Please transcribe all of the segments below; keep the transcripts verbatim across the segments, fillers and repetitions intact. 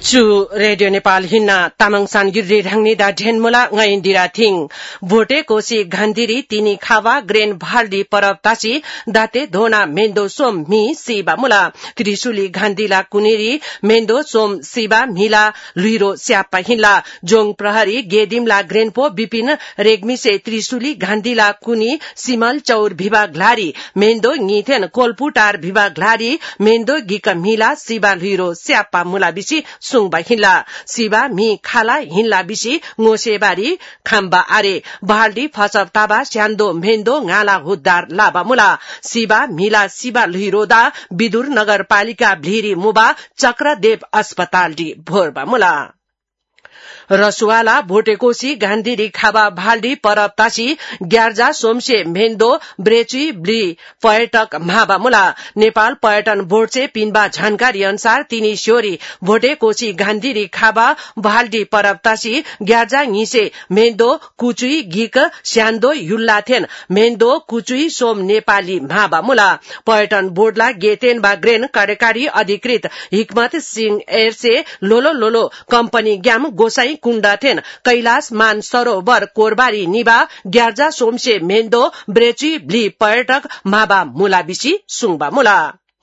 चु रेडियो नेपाल हिन्ना तामाङ सान गिर्री ढाङ्नी दा ढेनमुला ngayindira थिङ भोटे कोसी घान्दिरी तिनी खावा ग्रेन भाल्डी परब तासी दाते धोना मेन्दो सोम मी सिबा मुला त्रिशुली घान्दिला कुनेरी मेन्दो सोम सिबा मिला लुइरो स्यापा हिला जोङ प्रहरी गेदिमला ग्रेनपो विपिन रेग्मिसे त्रिशुली घान्दिला कुनी सिमल चौर भिवा ग्लारी मेन्दो ङिथेन कोलपुटार भिवा ग्लारी मेन्दो गिक मिला सिबा लुइरो स्यापा मुला बिसी सुङबा हिल्ला सिबा मी खाला हिल्ला बिसी ngोसेबारी खाम्बा आरे भाल्डी फसब ताबा स्यान्दो मेन्दो गाला हुद्दार लाबा मुला सिबा मिला सिबा लुइरोदा विदुर नगरपालिका भ्लिरी मुबा चक्रदेव अस्पताल डी भोरबा मुला रसुवाला भोटेकोसी गान्धिरी खाबा भाल्डी परब तासी ग्यार्जा सोमसे मेन्दो ब्रेची ब्ली पर्यटक महाबा मुला नेपाल पर्यटन बोर्ड से पिनबा जानकारी अनुसार तिनी स्योरी भोटेकोसी गान्धिरी खाबा भाल्डी परब तासी ग्यार्जा ङिसे मेन्दो कुचुई गिक स्यान्दो युल्लाथेन मेन्दो कुचुई सोम नेपाली महाबा मुला पर्यटन बोर्डला गेतेन बा ग्रेन कार्यकारी अधिकृत हिकमत सिंह एरसे लोलो लोलो कम्पनी ग्याम गोसाई कुण्डाथेन कैलाश मान सरोवर कोरबारी निबा ग्यार्जा सोमसे मेन्दो ब्रेची ब्ली पर्यटक माबा मुला बिसी सुङबा मुला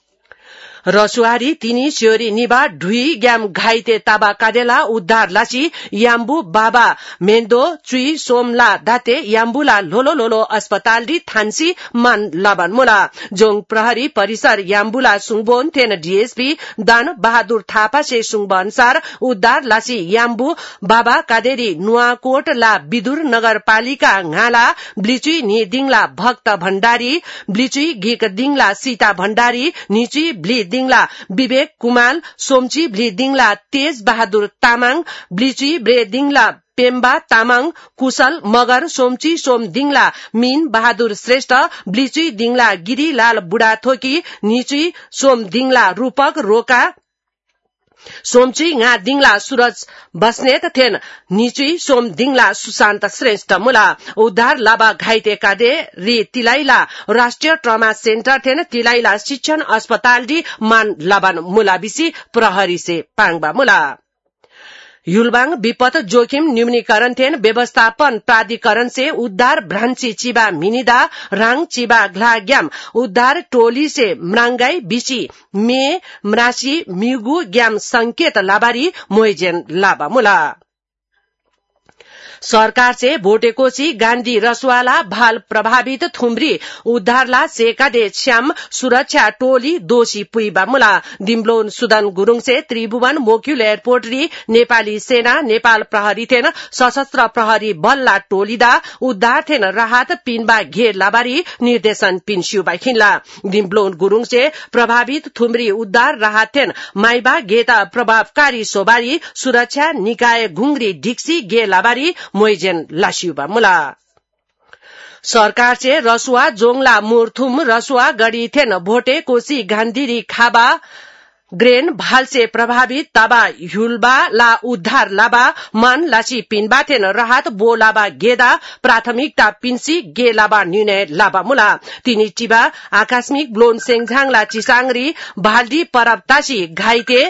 रसुवारी तिनी स्योरी निबा ढुई ग्याम घाइते ताबा कादेला उद्धार लासी याम्बु बाबा मेन्दो चुई सोमला दाते याम्बुला लोलो लोलो अस्पताल दी थान्सी मान लबन मुला जोङ प्रहरी परिसर याम्बुला सुङबोन थेन डीएसपी दान बहादुर थापा से सुङब अनुसार उद्धार लासी याम्बु बाबा कादेरी नुवाकोट ला विदुर नगरपालिका घाला ब्लिचुई नि दिङला भक्त भण्डारी ब्लिचुई गिक दिङला सीता भण्डारी निचुई ब्ली दिङला विवेक कुमाल सोमची ब्ली दिङला तेज बहादुर तामाङ ब्लिची ब्रे दिङला पेम्बा तामाङ कुशल मगर सोमची सोम दिङला मीन बहादुर श्रेष्ठ ब्लिची दिङला गिरीलाल बुढाथोकी निचुई सोम दिङला रूपक रोका सोमची nga दिङला सूरज बस्नेत थेन निचुई सोम दिङला सुशान्त श्रेष्ठ मुला उद्धार लाबा घाइते कादे रि तिलाइला राष्ट्रिय ट्रमा सेन्टर थेन तिलाइला शिक्षण अस्पताल डी मान लबन मुला बिसी प्रहरी से पाङबा मुला युलबाङ विपद जोखिम न्यूनीकरण थेन व्यवस्थापन प्राधिकरण से उद्धार भ्रान्सी चिबा मिनिदा राङ चिबा ग्लाग्याम उद्धार टोली से म्राङ्गाई बिसी मे मरासी मिगु ग्याम संकेत लाबारी मोइजेन लाबा मुला सरकार से भोटेकोसी गान्धी रसवाला भाल प्रभावित थुम्री उद्धारला सेकादे श्याम सुरक्षा टोली दोषी पुइबा मुला दिम्लोन सुदन गुरुङ से त्रिभुवन मोक्युल एयरपोर्ट री नेपाली सेना नेपाल प्रहरी थेन सशस्त्र प्रहरी बलला टोलीदा उद्धार थेन राहत पिनबा घेर लाबारी निर्देशन पिन्स्युबा खिनला दिम्लोन गुरुङ से प्रभावित थुम्री उद्धार राहत थेन माइबा गेता प्रभावकारी सोबारी सुरक्षा निकाय घुंगरी ढिक्सी गे लाबारी मोइजेन लासियुबा मुला सरकार से रसुवा जोङला मुरथुम रसुवा गडी थेन भोटे कोसी गान्धिरी खाबा ग्रेन भाल से प्रभावित ताबा हुलबा ला उद्धार लाबा मन लासी पिनबा थेन राहत बो लाबा गेदा प्राथमिकता पिन्सी गे लाबा निर्णय लाबा मुला तिनी टिबा आकस्मिक ब्लोन सेङझाङला चिसाङरी भाल्डी परबतासी घाइते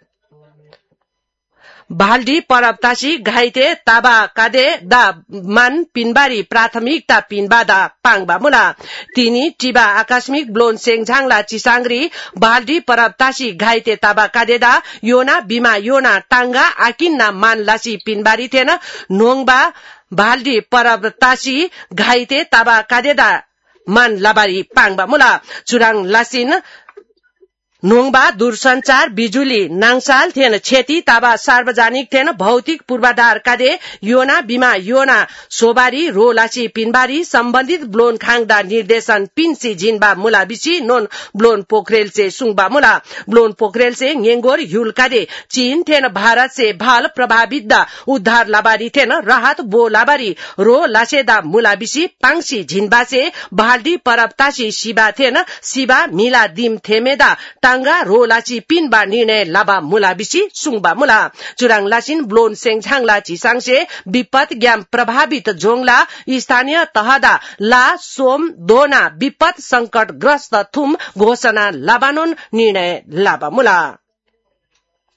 भाल्डी परबतासी घाइते ताबा कादे दा मान पिनबारी प्राथमिकता पिनबादा पाङबा मुला तिनी टिबा आकस्मिक ब्लोन सेङझाङला चिसाङरी भाल्डी परबतासी घाइते ताबा कादेदा योना बिमा योना टाङ्गा आकिन्ना मान लासी पिनबारी थेन नोङबा भाल्डी परबतासी घाइते ताबा कादेदा मान लाबारी पाङबा मुला चुराङ लासिन नोङबा दूरसञ्चार बिजुली नाङसाल थेन क्षति ताबा सार्वजनिक थेन भौतिक पूर्वाधार कादे योना बिमा योना सोबारी रोलासी पिनबारी सम्बन्धित ब्लोन खाङदा निर्देशन पिन्सी जिनबा मुला बिसी नोन ब्लोन पोखरेल से सुङबा मुला ब्लोन पोखरेल से ङेंगोर ह्युल कादे चीन थेन भारत से भाल प्रभावित दा उद्धार लाबारी थेन राहत बो लाबारी रो लासेदा मुला बिसी पाङसी झिनबा से भाल्डी परबतासी शिबा थेन शिबा मिला दिम थेमेदा टाङ्गा रो लाची पिनबा निर्णय लाबा मुला बिसी सुङबा मुला चुराङ लासिन ब्लोन सेङझाङला चिसाङसे विपद ग्याम प्रभावित जोङला स्थानीय तहदा ला सोम दोना विपद संकटग्रस्त थुम घोषणा लाबानोन निर्णय लाबा मुला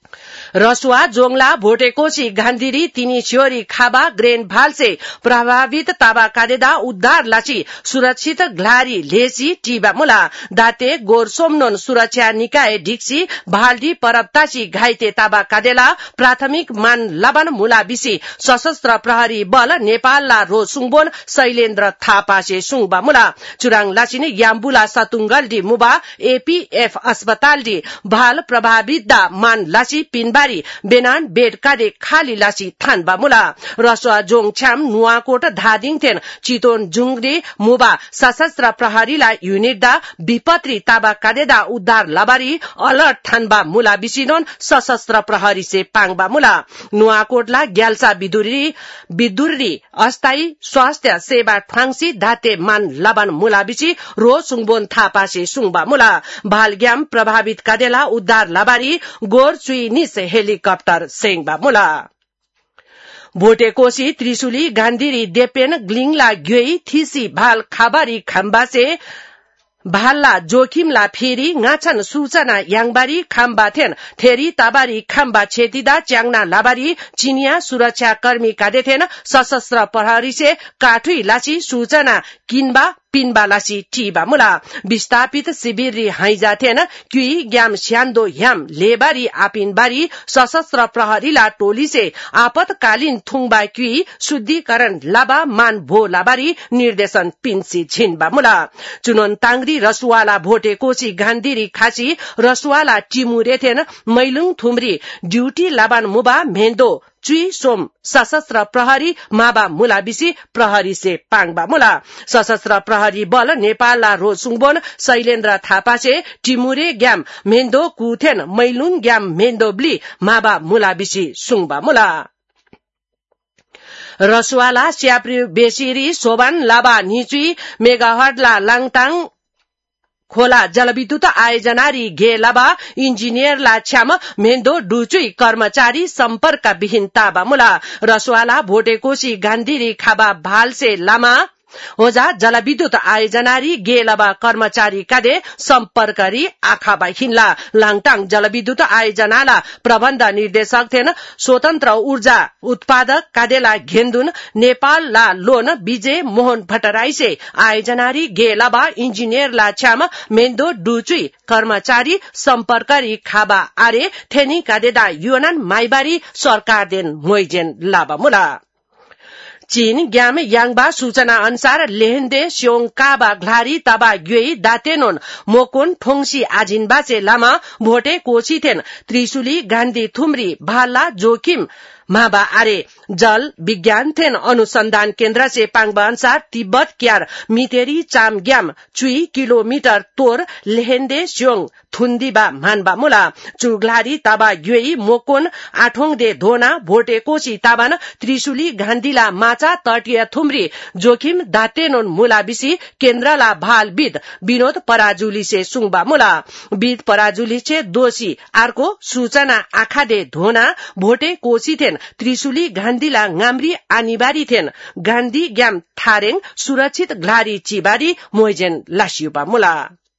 रसुवा जोंगला भोटेकोशी गान्धिरी तिनी छियोरी खाबा ग्रेन भालसे प्रभावित ताबा कादेदा उद्धार लाची सुरक्षित घ्लारी लेसी टीबा मुला दाते गोर सोमनोन सुरक्षा निकाय ढिक्सी भालडी परबताची घाइते ताबा कादेला प्राथमिक मान लबन मुला बिसी सशस्त्र प्रहरी बल नेपालला रो सुङबोन शैलेन्द्र थापासे सुङबा मुला चुराङ लाचिने याम्बुला सतुङ्गल्डी मुबा एपीएफ अस्पतालडी भाल प्रभावित दा मान लाची पिनबारी बेनान बेड कादे खाली लाची थानबा मुला रसुवा जोङछ्याम नुवाकोट धादिङ थेन चितोन जुङरी मुबा सशस्त्र प्रहरीला युनिट दा विपत्री ताबा कादेदा उद्धार लबारी अलर्ट थानबा मुला बिसिनोन सशस्त्र प्रहरी से पाङबा मुला नुवाकोटला ग्याल्सा विदुरी विदुरी अस्थायी स्वास्थ्य सेवा ठाङसी धाते मान लबन मुला बिसी रो सुङबोन थापासे सुङबा मुला भालग्याम प्रभावित कादेला उद्धार लबारी गोर चुइनिस हेलिकप्टर सेङबा मुला भोटेकोशी त्रिशुली गान्धिरी देपेन ग्लिङला ग्योई थिसी भाल खाबारी खम्बासे भालला जोखिमला फेरि ngaछन सूचना याङबारी खाम्बाथेन थेरी ताबारी खाम्बा छेतिदा च्याङना लाबारी चिनिया सुरक्षा कर्मी कादेथेन सशस्त्र प्रहरी से काठुई लाची सूचना किनबा पिनबा लाची टीबा मुला विस्थापित शिविर हाइजाथेन क्युई ग्याम स्यान्दो ह्याम लेबारी आपिनबारी सशस्त्र प्रहरीला टोली से आपतकालीन थुङबा क्युई शुद्धिकरण लाबा मान भो लाबारी निर्देशन पिन्सी छिनबा मुला चुनोन ताङरी रसुवाला भोटेकोशी गान्धिरी खासी रसुवाला टिमुरेथेन मैलुङ थुम्री ड्यूटी लाबान मुबा मेन्दो चुई सोम सशस्त्र प्रहरी माबा मुला बिसी प्रहरी से पाङबा मुला सशस्त्र प्रहरी बल नेपालला रो सुङबोन शैलेन्द्र थापासे टिमुरे ग्याम मेन्दो कुथेन मैलुङ ग्याम मेन्दो ब्ली माबा मुला बिसी सुङबा मुला रसुवाला स्याप्री बेसिरी सोबान लाबा निचुई मेगाहटला लाङटाङ खोला जलविद्युत आयोजनारी घे लाबा इन्जिनियरला छ्याम मेन्दो डुचुई कर्मचारी सम्पर्क विहीन ताबा मुला रसुवाला भोटेकोशी गान्धिरी खाबा भालसे लामा होजा जलविद्युत आयोजनारी गेलबा कर्मचारी कादे सम्पर्करी आखाबा हिन्ला लाङटाङ जलविद्युत आयोजनाला प्रबन्ध निर्देशक थेन स्वतन्त्र ऊर्जा उत्पादक कादेला घेन्दुन नेपाल ला लोन विजय मोहन भट्टराईसे आयोजनारी गेलबा इन्जिनियरला छ्याम मेन्दो डुचुई कर्मचारी सम्पर्करी खाबा आरे थेनी कादेदा युनन माइबारी सरकार देन मोइजेन लाबा मुला चीन ग्याम याङबा सूचना अनुसार लेहेन्दे स्योङ काबा घ्लारी ताबा ग्योई दातेनोन मोकोन ठोङसी आजिनबासे लामा भोटे कोशीथेन त्रिशुली गान्धी थुम्री भाला जोखिम माबा आरे जल विज्ञान थेन अनुसंधान केन्द्र से पाङबा अनुसार तिब्बत क्यार मितेरी चाम ग्याम चुई किलोमिटर तोर लेहेन्दे स्योङ थुन्दिबा मानबा मुला चुग्लारी ताबा ग्योई मोकोन आठोङ दे धोना भोटे कोशी ताबान त्रिशुली गान्धीला माचा तटीय थुम्री जोखिम दातेनोन मुला बिसी केन्द्रला भाल बिद विनोद पराजुली से सुङबा मुला बिद पराजुली से दोषी आर्को सूचना आखादे धोना भोटे कोशी थेन त्रिशुली गान्धीला गाम्री आनिबारी थेन गान्धी ग्याम थारेङ सुरक्षित घ्लारी चिबारी मोइजेन लासियुबा मुला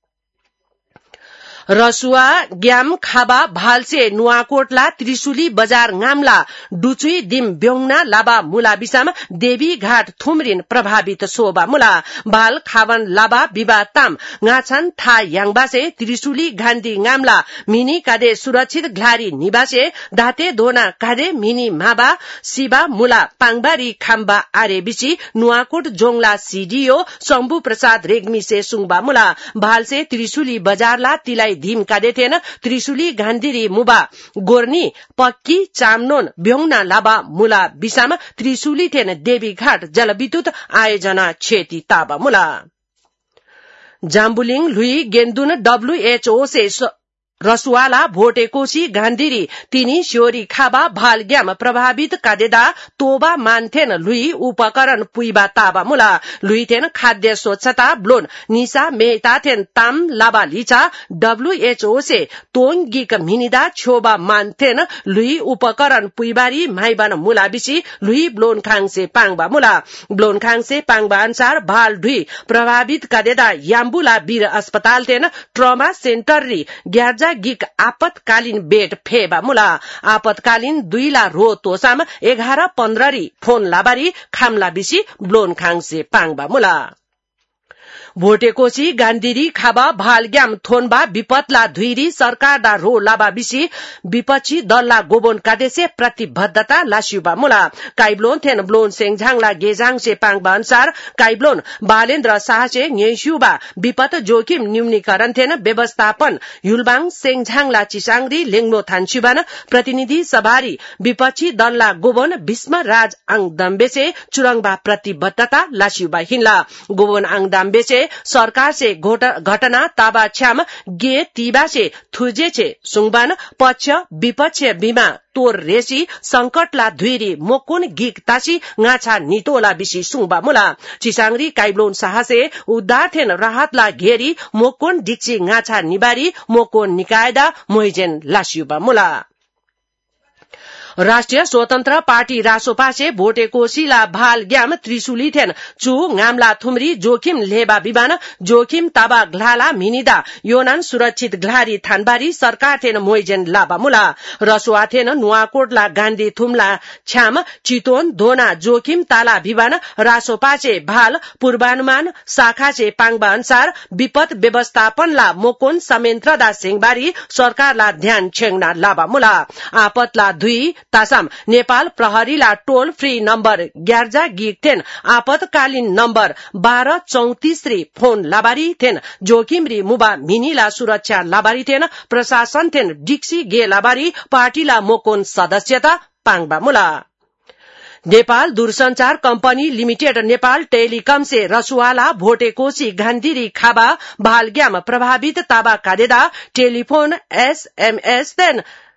रसुवा ग्याम खाबा भालसे नुवाकोटला त्रिशुली बजार गामला डुचुई दिम ब्योङना लाबा मुला बिसाम देवी घाट थुमरिन प्रभावित सोबा मुला भाल खावन लाबा विवा ताम गाछन था याङबासे त्रिशुली गान्धी गामला मिनी कादे सुरक्षित घ्लारी निवासे धाते धोना कादे मिनी माबा शिवा मुला पाङबारी खाम्बा आरे बिसी नुवाकोट जोङला सीडीओ शम्भु प्रसाद रेग्मी से सुङबा मुला भालसे त्रिशुली बजारला तिलाई धीम कादेथेन त्रिशुली गान्धिरी मुबा गोर्नी पक्की चामनोन ब्योङना लाबा मुला बिसाम त्रिशुली थेन देवी घाट जलविद्युत आयोजना क्षति ताबा मुला जाम्बुलिङ लुई गेन्दुन डब्ल्यूएचओ से रसुवाला भोटे कोशी गान्धिरी तिनी स्योरी खाबा भालग्याम प्रभावित कादेदा तोबा मानथेन लुई उपकरण पुइबा ताबा मुला लुइथेन खाद्य स्वच्छता ब्लोन निसा मेहताथेन ताम लाबा लिचा डब्ल्यूएचओ से तोङगिक मिनिदा छोबा मानथेन लुई उपकरण पुइबारी माइबान मुला बिसी लुई ब्लोन खाङ से पाङबा मुला ब्लोन खाङ से पाङबा अनुसार भाल ढुई प्रभावित कादेदा याम्बुला वीर अस्पताल थेन ट्रमा सेन्टर री ग्याजा गिक आपतकालीन बेड फेबा मुला आपतकालीन दुईला रो तोसाम एघार पन्ध्ररी फोन लाबारी खामला बिसी ब्लोन खाङसे पाङबा मुला भोटेकोशी गान्धीरी खाबा भालग्याम थोनबा विपतला धुइरी सरकार दा रो लाबा बिसी विपक्षी दलला गोबोन कादेसे प्रतिबद्धता लास्युबा मुला काइब्लोन थेन ब्लोन सेङझाङला गेजाङ से पाङबा अनुसार काइब्लोन बालेन्द्र शाहसे न्येस्युबा विपत जोखिम न्यूनीकरण थेन व्यवस्थापन युलबाङ सेङझाङला चिसाङरी लेङ्मो थान्सुबान प्रतिनिधि सभारी विपक्षी दलला गोबोन भीष्म राज आङ दम्बेसे चुरङबा प्रतिबद्धता लास्युबा हिन्ला गोबोन आङ दम्बेसे सरकार से घटना ताबा छ्याम गे तीबा से थुजे छे सुङबान पक्ष विपक्ष बीमा तोर रेसी संकटला धुइरी मोकुन गिक तासी ngacha नितोला बिसी सुङबा मुला चिसाङरी काइब्लोन साहसे उद्धार थेन राहतला घेरी मोकुन डिक्सी ngacha निबारी मोकुन निकायदा मोइजेन लास्युबा मुला राष्ट्रिय स्वतन्त्र पार्टी रासोपासे भोटेकोशीला भाल ग्याम त्रिशुली थेन चु ngaमला थुमरी जोखिम लेबा बिबान जोखिम ताबा ग्लाला मिनिदा योनान सुरक्षित ग्लारी थानबारी सरकार थेन मोइजेन लाबा मुला रसुआ थेन नुवाकोटला गान्धी थुमला छ्याम चितोन धोना जोखिम ताला बिबान रासोपासे भाल पूर्वानुमान शाखासे पाङबा अनुसार विपद व्यवस्थापनला मोकोन समेन्द्रदा सिंहबारी सरकारला ध्यान छेङ्ना लाबा मुला आपतला दुई तासाम नेपाल प्रहरीला टोल फ्री नम्बर ग्यार्जा गिक थेन आपतकालीन नम्बर बाह्र चौतिस री फोन लाबारी थेन जोखिमरी मुबा मिनीला सुरक्षा लाबारी थेन प्रशासन थेन डिक्सी गे लाबारी पार्टीला मोकोन सदस्यता पाङबा मुला नेपाल दूरसंचार कम्पनी लिमिटेड नेपाल टेलिकम से रसुवाला भोटेकोशी गान्धीरी खाबा भालग्याम प्रभावित ताबा कादेदा टेलिफोन एसएमएस थेन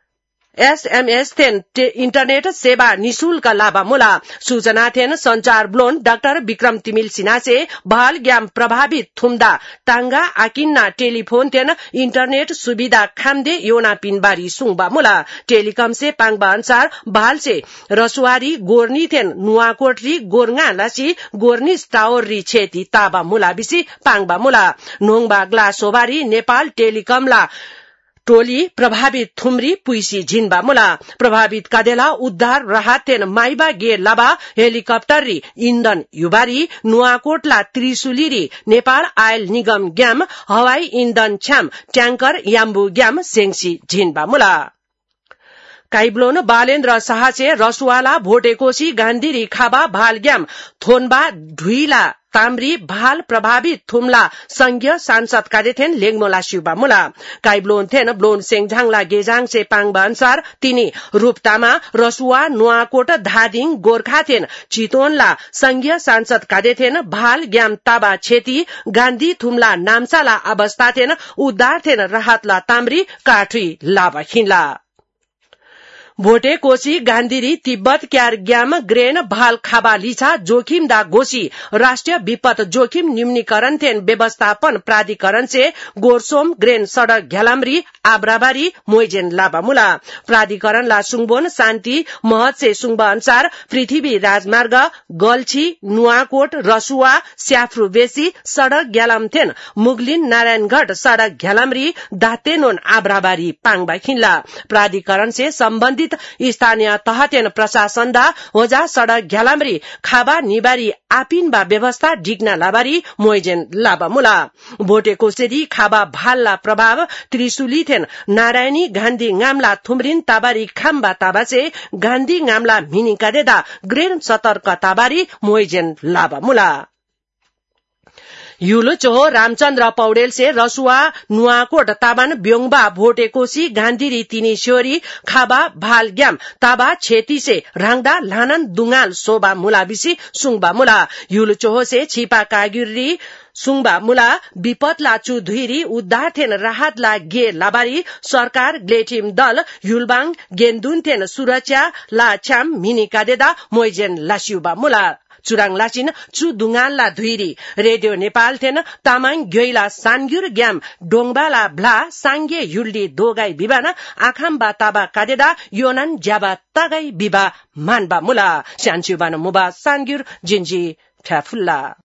एसएमएस थेन इंटरनेट सेवा निशुल्क लाबा मुला सूचना थेन संचार ब्लोन डाक्टर विक्रम तिमिल सिन्हा से भाल ग्याम प्रभावित थुम्दा टांगा आकिन्ना टेलीफोन थेन इंटरनेट सुविधा खामदे योना पिनबारी सुङबा मुला टेलिकम से पाङबा अनुसार भाल से रसुवारी गोर्नी थेन नुवाकोटरी गोर्ङा लासी गोर्नी टावररी छेती ताबा मुला बिसी पाङबा मुला नोङबा ग्ला सोबारी नेपाल टेलिकमला टोली प्रभावित थुमरी पुइसी झिनबा मुला प्रभावित कादेला उद्धार राहत थेन माइबा गे लाबा हेलिकप्टररी इन्धन युबारी नुवाकोटला त्रिशुलीरी नेपाल आयल निगम ग्याम हवाई इन्धन छ्याम ट्याङ्कर याम्बु ग्याम सेङसी झिनबा मुला काइब्लोन बालेन्द्र शाहसे रसुवाला भोटेकोशी गान्धीरी खाबा भालग्याम थोनबा ढुइला ताम्री भाल प्रभावित थुमला संघीय सांसद कादेथेन लेङमोला शिवबा मुला काइब्लोन थेन ब्लोन सेङझाङला गेजाङ से पाङबा अनुसार तिनी रूपतामा रसुवा नुवाकोट धादिङ गोर्खा थेन चितोनला संघीय सांसद कादेथेन भाल ग्याम ताबा छेती गान्धी थुमला नाम्साला अवस्था थेन उद्धार थेन राहतला ताम्री काठुई लाबा हिन्ला भोटेकोशी गान्धीरी तिब्बत क्यार ग्याम ग्रेन भाल खाबा लिछा जोखिम दा गोशी राष्ट्रिय विपद जोखिम न्यूनीकरण थेन व्यवस्थापन प्राधिकरण से गोरसोम ग्रेन सड़क घ्यालामरी आब्राबारी मोइजेन लाबा मुला प्राधिकरण ला सुङबोन शान्ति महत से सुङबा अनुसार पृथ्वी राजमार्ग गल्छी नुवाकोट रसुवा स्याफ्रु बेसी सड़क घ्यालाम थेन मुगलिन नारायणगढ़ सड़क घ्यालामरी दातेनोन आब्राबारी पाङबा हिन्ला प्राधिकरण से सम्बन्धित स्थानीय तहतेन प्रशासन दा होजा सड़क घ्यालामरी खाबा निबारी आपिनबा व्यवस्था डिग्ना लाबारी मोइजेन लाबा मुला भोटेकोशी खाबा भालला प्रभाव त्रिशुली थेन नारायणी गान्धी ngaमला थुमरिन ताबारी खाम्बा ताबासे गान्धी ngaमला मिनिका देदा ग्रेन सतर्क ताबारी मोइजेन लाबा मुला युलो चोहो रामचन्द्र पौडेल से रसुवा नुवाकोट ताबान ब्योङबा भोटेकोशी गान्धीरी तिनी श्योरी खाबा भालग्याम ताबा छेती से राङदा लानन दुङाल सोबा मुला बिसी सुङबा मुला युलो चोहो से छिपा कागिरी सुङबा मुला विपतला चुधुरी उद्धार थेन राहतला गे लाबारी सरकार ग्लेटिम दल युलबाङ गेन्दुन थेन सुरक्षा ला छ्याम मिनिका देदा मोइजेन लास्युबा मुला चुराङ लाचिन चु दुङालला धुइरी रेडियो नेपाल थेन तामाङ ग्योइला सानग्युर ग्याम डोङबाला भ्ला साङ्गे युल्डी दोगाई बिबान आखाम्बा ताबा कादेदा योनन ज्याबा तागाई बिबा मानबा मुला स्यान्चुबान मुबा सानग्युर जिन्जी ठ्याफुल्ला